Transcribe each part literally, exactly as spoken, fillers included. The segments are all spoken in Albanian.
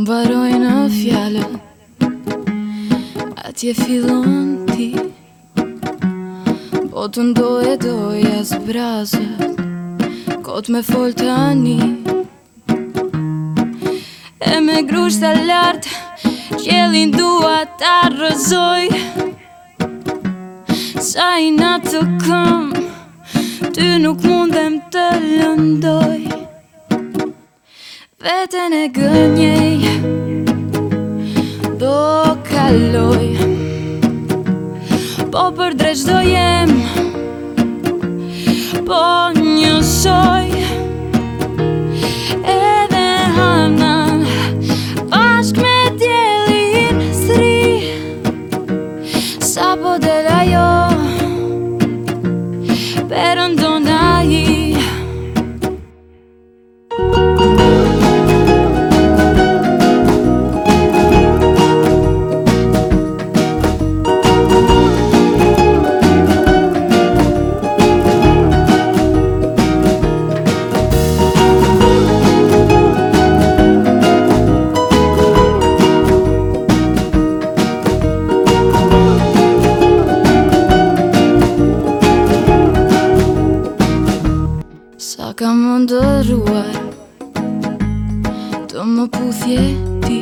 mbaroj në fjallë, atje fillon ti. Po të ndoj e doj as brazët, kot me fol tani. E me grushta lartë, qelin dua ta rëzoj. Sa i natë të kam, ty nuk mundem të lëndoj. Veten e gënjej, do kaloj. Po për drejt çdo jem, po njësoj. Edhe hanan, bashk me djelin sri. Sa po del ajo, perëndon ai. Sa ka më ndëruar, të më puthje ti.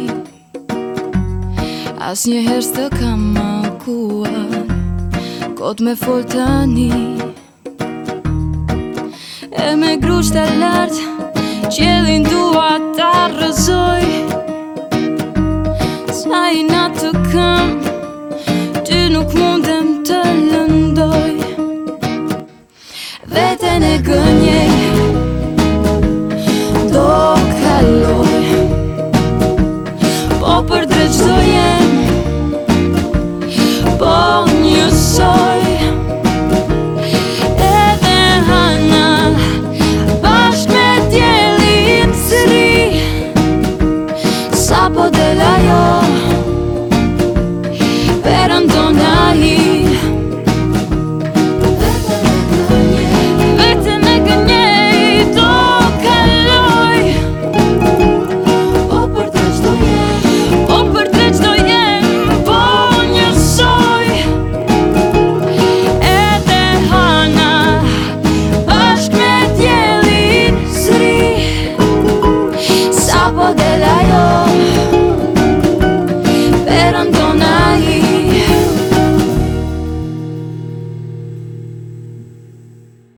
As njëherë s'të kam mankuar, kot me fol tani. E me grushta lartë, qelin dua ta rëzoj. Sa i natë të kam, ty nuk mundem të lëndoj. Veten e gënjej,